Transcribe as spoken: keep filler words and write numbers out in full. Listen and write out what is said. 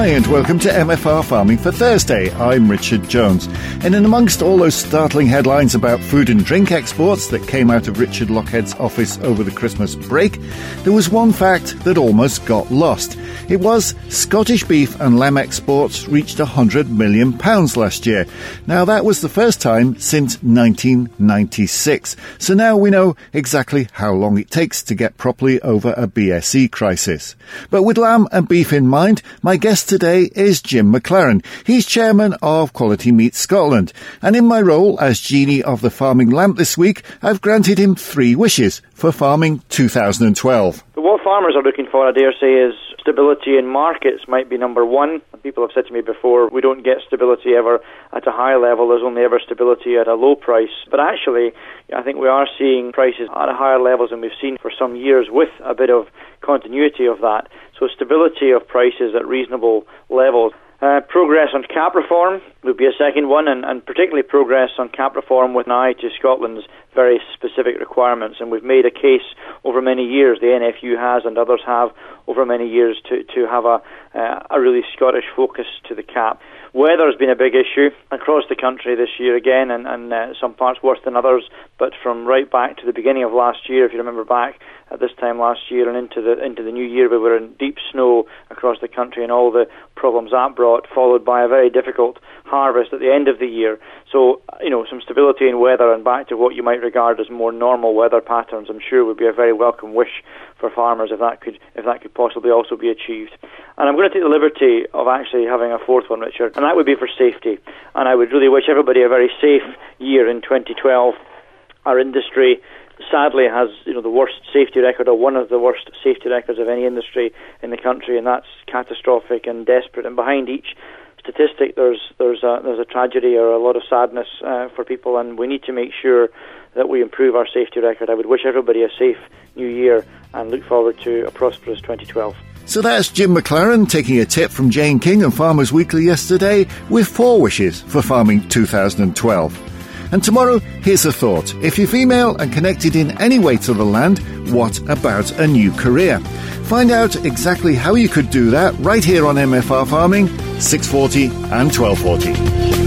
Hi and welcome to M F R Farming for Thursday. I'm Richard Jones. And in amongst all those startling headlines about food and drink exports that came out of Richard Lochhead's office over the Christmas break, there was one fact that almost got lost. It was Scottish beef and lamb exports reached one hundred million pounds last year. Now that was the first time since nineteen ninety-six. So now we know exactly how long it takes to get properly over a B S E crisis. But with lamb and beef in mind, my guest today is Jim McLaren. He's chairman of Quality Meat Scotland. And in my role as genie of the farming lamp this week, I've granted him three wishes for farming two thousand twelve. But what farmers are looking for, I dare say, is stability in markets might be number one. People have said to me before, we don't get stability ever at a high level, there's only ever stability at a low price. But actually, I think we are seeing prices at higher levels than we've seen for some years with a bit of continuity of that. So stability of prices at reasonable levels. Uh, progress on cap reform would be a second one, and, and particularly progress on cap reform with an eye to Scotland's very specific requirements. And we've made a case over many years, the N F U has and others have over many years, to, to have a, uh, a really Scottish focus to the cap. Weather has been a big issue across the country this year again, and, and uh, some parts worse than others, but from right back to the beginning of last year, if you remember back at this time last year and into the into the new year, we were in deep snow across the country and all the problems that brought, followed by a very difficult harvest at the end of the year. So, you know, some stability in weather and back to what you might regard as more normal weather patterns, I'm sure would be a very welcome wish for farmers if that could if that could possibly also be achieved. And I'm going to take the liberty of actually having a fourth one, Richard, and that would be for safety. And I would really wish everybody a very safe year in twenty twelve. Our industry sadly has, you know, the worst safety record, or one of the worst safety records of any industry in the country, and that's catastrophic and desperate. And behind each statistic, there's there's a there's a tragedy or a lot of sadness uh, for people, and we need to make sure that we improve our safety record. I would wish everybody a safe new year and look forward to a prosperous twenty twelve. So that's Jim McLaren taking a tip from Jane King and Farmers Weekly yesterday with four wishes for farming two thousand twelve. And tomorrow, here's a thought. If you're female and connected in any way to the land, what about a new career? Find out exactly how you could do that right here on M F R Farming, six forty and twelve forty.